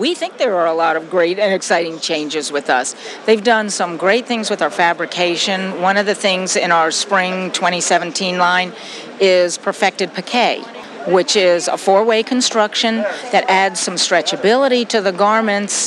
we think there are a lot of great and exciting changes with us. They've done some great things with our fabrication. One of the things in our spring 2017 line is Perfected Piqué, which is a four-way construction that adds some stretchability to the garments,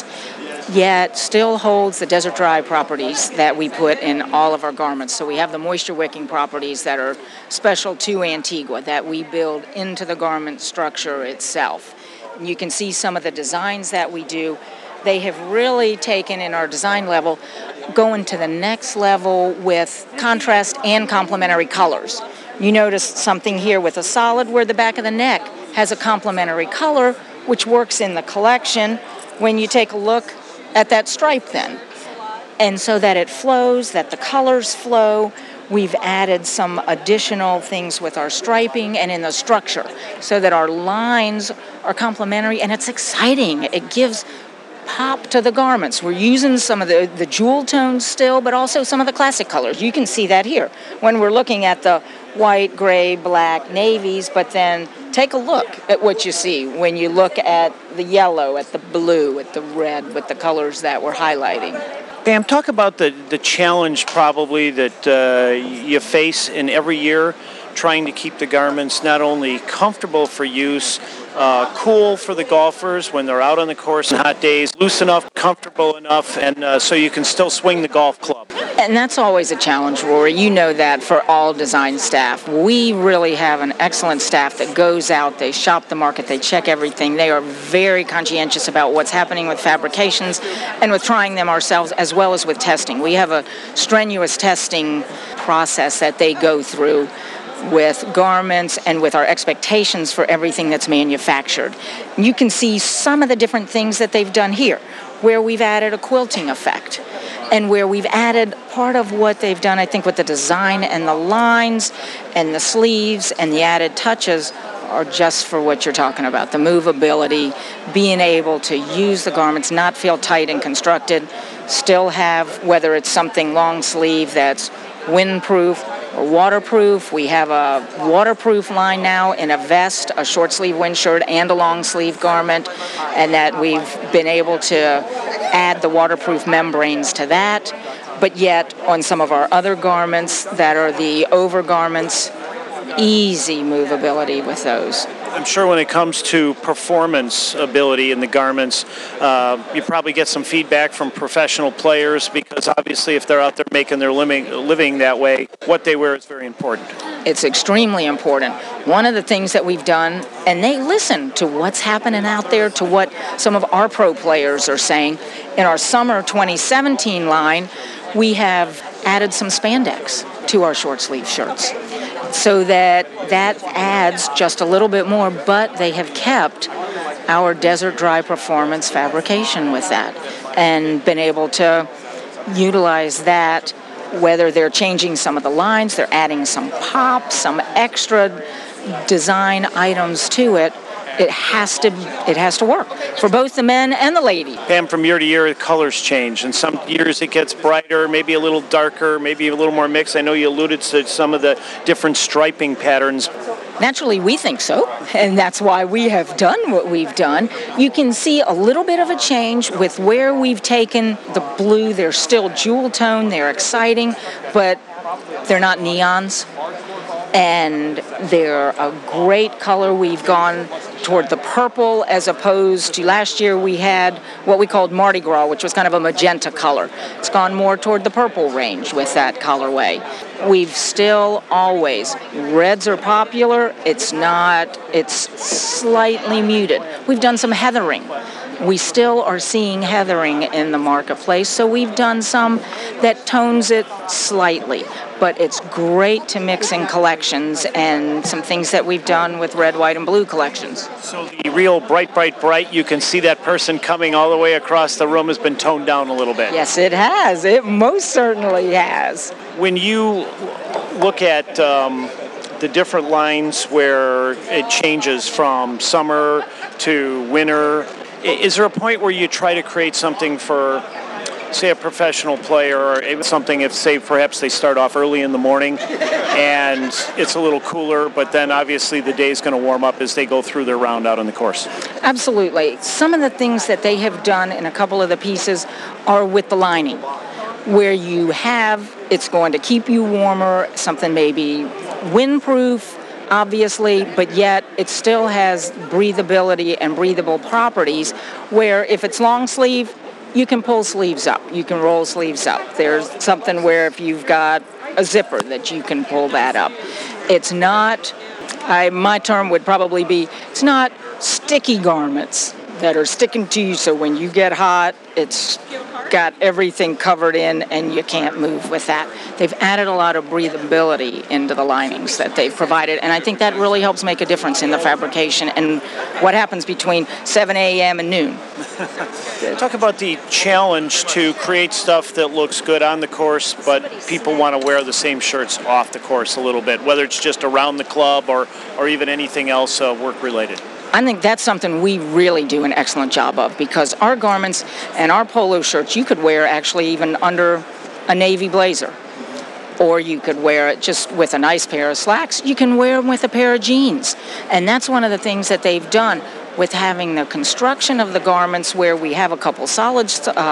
yet still holds the desert dry properties that we put in all of our garments. So we have the moisture wicking properties that are special to Antigua that we build into the garment structure itself. You can see some of the designs that we do. They have really taken in our design level, going to the next level with contrast and complementary colors. You notice something here with a solid where the back of the neck has a complementary color, which works in the collection when you take a look at that stripe then. And so that it flows, that the colors flow, we've added some additional things with our striping and in the structure so that our lines are complementary and it's exciting. It gives pop to the garments. We're using some of the jewel tones still, but also some of the classic colors. You can see that here when we're looking at the white, gray, black, navies, but then take a look at what you see when you look at the yellow, at the blue, at the red, with the colors that we're highlighting. Pam, talk about the challenge probably that you face in every year trying to keep the garments not only comfortable for use, cool for the golfers when they're out on the course on hot days, loose enough, comfortable enough, and so you can still swing the golf club. And that's always a challenge, Rory. You know that for all design staff. We really have an excellent staff that goes out, they shop the market, they check everything. They are very conscientious about what's happening with fabrications and with trying them ourselves as well as with testing. We have a strenuous testing process that they go through with garments and with our expectations for everything that's manufactured. You can see some of the different things that they've done here, where we've added a quilting effect and where we've added part of what they've done, I think, with the design and the lines and the sleeves and the added touches are just for what you're talking about, the movability, being able to use the garments, not feel tight and constructed, still have, whether it's something long sleeve that's windproof or waterproof. We have a waterproof line now in a vest, a short sleeve wind shirt, and a long sleeve garment, and that we've been able to add the waterproof membranes to that. But yet, on some of our other garments that are the overgarments, easy movability with those. I'm sure when it comes to performance ability in the garments, you probably get some feedback from professional players because obviously if they're out there making their living that way, what they wear is very important. It's extremely important. One of the things that we've done, and they listen to what's happening out there, to what some of our pro players are saying. In our summer 2017 line, we have added some spandex to our short sleeve shirts, so that adds just a little bit more, but they have kept our desert dry performance fabrication with that and been able to utilize that, whether they're changing some of the lines, they're adding some pop, some extra design items to it. It has to work for both the men and the lady. Pam, from year to year, the colors change. And some years it gets brighter, maybe a little darker, maybe a little more mixed. I know you alluded to some of the different striping patterns. Naturally, we think so, and that's why we have done what we've done. You can see a little bit of a change with where we've taken the blue. They're still jewel tone, they're exciting, but they're not neons. And they're a great color. We've gone toward the purple as opposed to last year we had what we called Mardi Gras, which was kind of a magenta color. It's gone more toward the purple range with that colorway. We've still always, reds are popular. It's slightly muted. We've done some heathering. We still are seeing heathering in the marketplace, so we've done some that tones it slightly. But it's great to mix in collections and some things that we've done with red, white, and blue collections. So the real bright, you can see that person coming all the way across the room has been toned down a little bit. Yes, it has. It most certainly has. When you look at the different lines where it changes from summer to winter, is there a point where you try to create something for say, a professional player or something, if, say, perhaps they start off early in the morning and it's a little cooler, but then obviously the day's going to warm up as they go through their round out on the course? Absolutely. Some of the things that they have done in a couple of the pieces are with the lining, where you have, it's going to keep you warmer, something maybe windproof, obviously, but yet it still has breathability and breathable properties, where if it's long sleeve, you can pull sleeves up, you can roll sleeves up. There's something where if you've got a zipper that you can pull that up. It's not, my term would probably be, it's not sticky garments that are sticking to you, so when you get hot, it's got everything covered in and you can't move with that. They've added a lot of breathability into the linings that they've provided, and I think that really helps make a difference in the fabrication and what happens between 7 a.m. and noon. Talk about the challenge to create stuff that looks good on the course, but people want to wear the same shirts off the course a little bit, whether it's just around the club or even anything else work-related. I think that's something we really do an excellent job of, because our garments and our polo shirts you could wear actually even under a navy blazer, or you could wear it just with a nice pair of slacks. You can wear them with a pair of jeans, and that's one of the things that they've done with having the construction of the garments, where we have a couple solid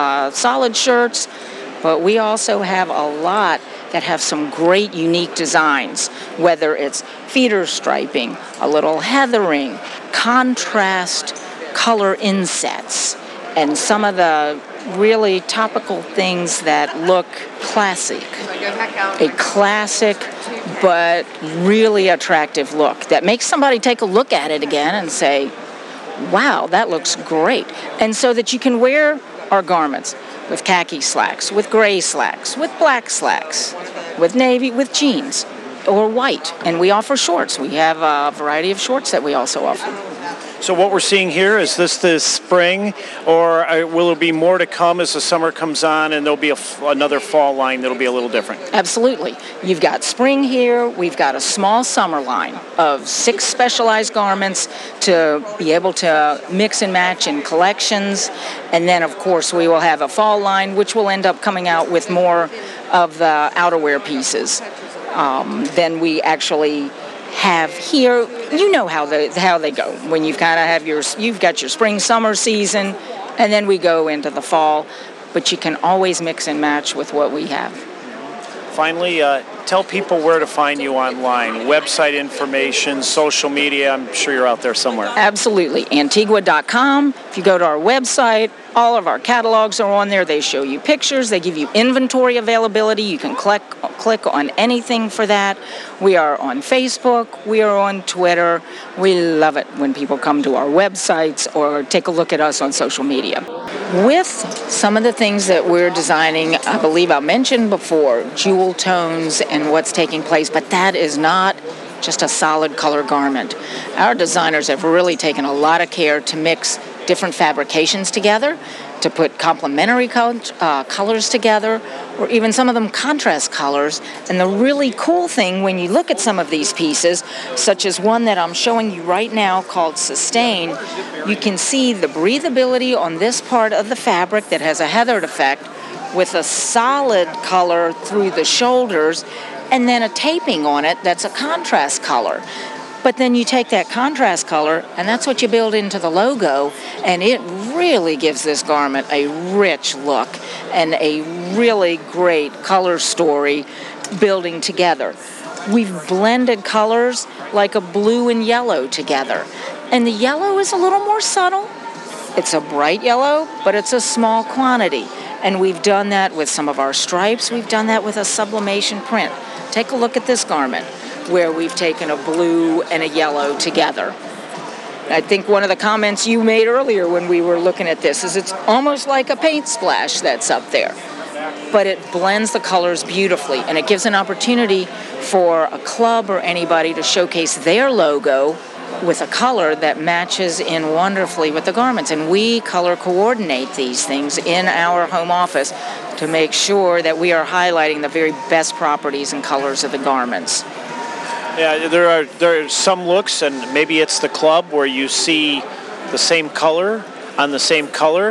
shirts, but we also have a lot that have some great unique designs, whether it's feeder striping, a little heathering, contrast color insets, and some of the really topical things that look classic. A classic but really attractive look that makes somebody take a look at it again and say, wow, that looks great. And so that you can wear our garments with khaki slacks, with gray slacks, with black slacks, with navy, with jeans, or white. And we offer shorts. We have a variety of shorts that we also offer. So what we're seeing here, is this the spring, or will there be more to come as the summer comes on and there'll be another fall line that'll be a little different? Absolutely. You've got spring here. We've got a small summer line of 6 specialized garments to be able to mix and match in collections. And then, of course, we will have a fall line, which will end up coming out with more of the outerwear pieces than we actually have here. You know how they go when you've kind of have you've got your spring summer season, and then we go into the fall, but you can always mix and match with what we have. Finally, tell people where to find you online, website information, social media. I'm sure you're out there somewhere. Absolutely. Antigua.com. If you go to our website, all of our catalogs are on there. They show you pictures. They give you inventory availability. You can click on anything for that. We are on Facebook. We are on Twitter. We love it when people come to our websites or take a look at us on social media. With some of the things that we're designing, I believe I mentioned before, jewel tones and what's taking place, but that is not just a solid color garment. Our designers have really taken a lot of care to mix different fabrications together, to put complementary colors together, or even some of them contrast colors. And the really cool thing when you look at some of these pieces, such as one that I'm showing you right now called Sustain, you can see the breathability on this part of the fabric that has a heathered effect with a solid color through the shoulders, and then a taping on it that's a contrast color. But then you take that contrast color, and that's what you build into the logo, and it really gives this garment a rich look and a really great color story building together. We've blended colors like a blue and yellow together, and the yellow is a little more subtle. It's a bright yellow, but it's a small quantity, and we've done that with some of our stripes. We've done that with a sublimation print. Take a look at this garment, where we've taken a blue and a yellow together. I think one of the comments you made earlier when we were looking at this is it's almost like a paint splash that's up there. But it blends the colors beautifully, and it gives an opportunity for a club or anybody to showcase their logo with a color that matches in wonderfully with the garments. And we color coordinate these things in our home office to make sure that we are highlighting the very best properties and colors of the garments. Yeah, there are some looks, and maybe it's the club where you see the same color on the same color,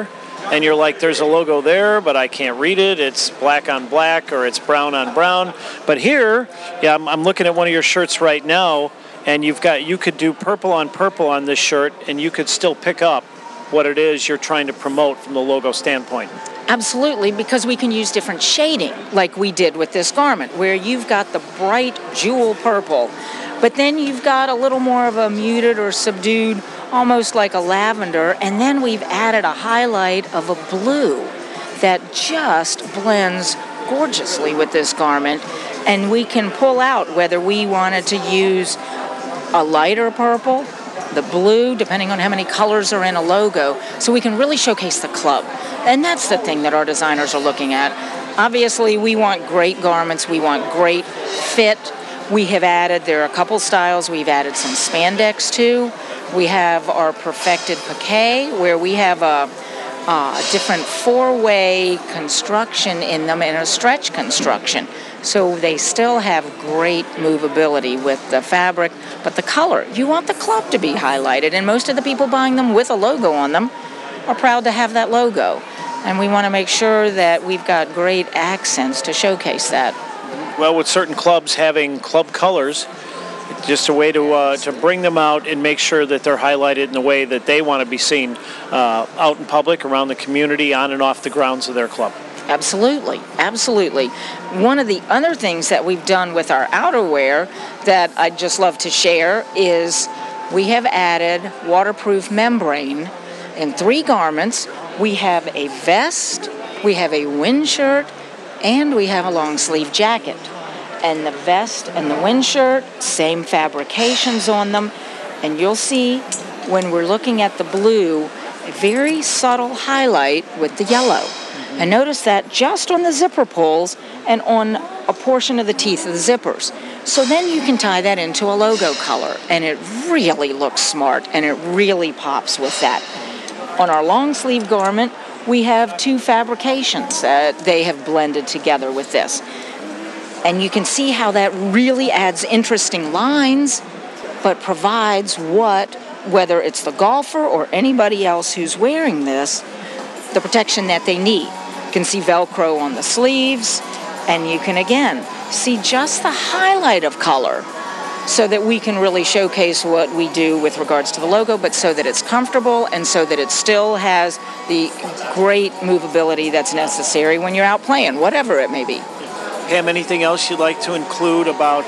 and you're like, there's a logo there, but I can't read it. It's black on black or it's brown on brown. But here, yeah, I'm looking at one of your shirts right now, and you could do purple on this shirt, and you could still pick up what it is you're trying to promote from the logo standpoint. Absolutely, because we can use different shading, like we did with this garment, where you've got the bright jewel purple, but then you've got a little more of a muted or subdued, almost like a lavender, and then we've added a highlight of a blue that just blends gorgeously with this garment, and we can pull out whether we wanted to use a lighter purple, the blue, depending on how many colors are in a logo, so we can really showcase the club. And that's the thing that our designers are looking at. Obviously, we want great garments, we want great fit. We have added, there are a couple styles, we've added some spandex too. We have our perfected piqué, where we have a different four-way construction in them and a stretch construction. So they still have great movability with the fabric, but the color, you want the club to be highlighted, and most of the people buying them with a logo on them are proud to have that logo. And we want to make sure that we've got great accents to showcase that. Well, with certain clubs having club colors, it's just a way to bring them out and make sure that they're highlighted in the way that they want to be seen out in public, around the community, on and off the grounds of their club. Absolutely, absolutely. One of the other things that we've done with our outerwear that I'd just love to share is we have added waterproof membrane in 3 garments. We have a vest, we have a wind shirt, and we have a long sleeve jacket. And the vest and the wind shirt, same fabrications on them. And you'll see when we're looking at the blue, a very subtle highlight with the yellow. And notice that just on the zipper pulls and on a portion of the teeth of the zippers. So then you can tie that into a logo color, and it really looks smart, and it really pops with that. On our long sleeve garment, we have 2 fabrications that they have blended together with this. And you can see how that really adds interesting lines, but provides whether it's the golfer or anybody else who's wearing this, the protection that they need. You can see Velcro on the sleeves, and you can again see just the highlight of color so that we can really showcase what we do with regards to the logo, but so that it's comfortable and so that it still has the great movability that's necessary when you're out playing, whatever it may be. Pam, anything else you'd like to include about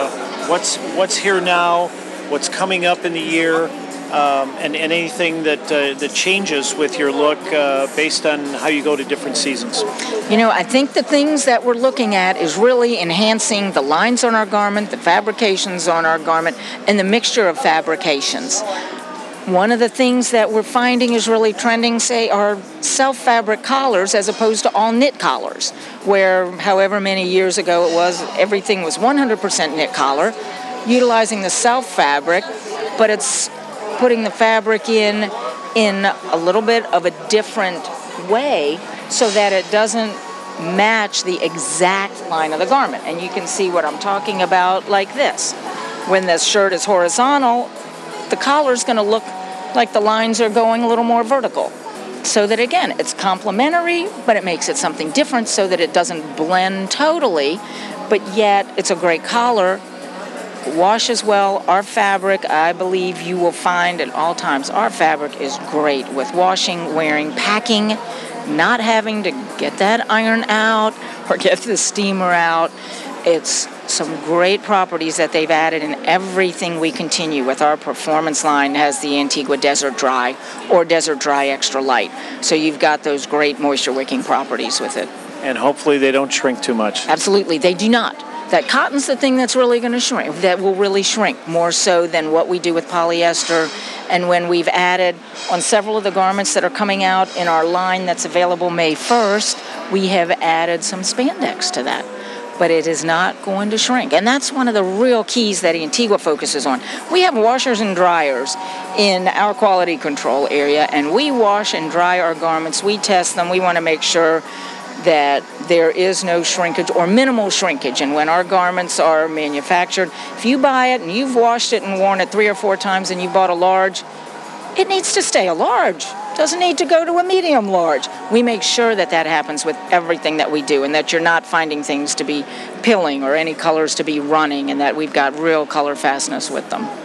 what's here now, what's coming up in the year, and anything that changes with your look based on how you go to different seasons? You know, I think the things that we're looking at is really enhancing the lines on our garment, the fabrications on our garment, and the mixture of fabrications. One of the things that we're finding is really trending, say, are self-fabric collars as opposed to all knit collars, where however many years ago it was, everything was 100% knit collar, utilizing the self-fabric, but it's putting the fabric in a little bit of a different way so that it doesn't match the exact line of the garment. And you can see what I'm talking about like this. When this shirt is horizontal, the collar's going to look like the lines are going a little more vertical. So that, again, it's complementary, but it makes it something different so that it doesn't blend totally, but yet it's a great collar. Washes well. Our fabric, I believe you will find at all times, our fabric is great with washing, wearing, packing, not having to get that iron out or get the steamer out. It's some great properties that they've added in everything we continue with. Our performance line has the Antigua Desert Dry or Desert Dry Extra Light. So you've got those great moisture wicking properties with it. And hopefully they don't shrink too much. Absolutely, they do not. That cotton's the thing that's really going to shrink, that will really shrink more so than what we do with polyester. And when we've added on several of the garments that are coming out in our line that's available May 1st, we have added some spandex to that. But it is not going to shrink. And that's one of the real keys that Antigua focuses on. We have washers and dryers in our quality control area, and we wash and dry our garments. We test them. We want to make sure that there is no shrinkage or minimal shrinkage. And when our garments are manufactured, if you buy it and you've washed it and worn it 3 or 4 times and you bought a large, it needs to stay a large. doesn't need to go to a medium large. We make sure that that happens with everything that we do, and that you're not finding things to be pilling or any colors to be running, and that we've got real color fastness with them.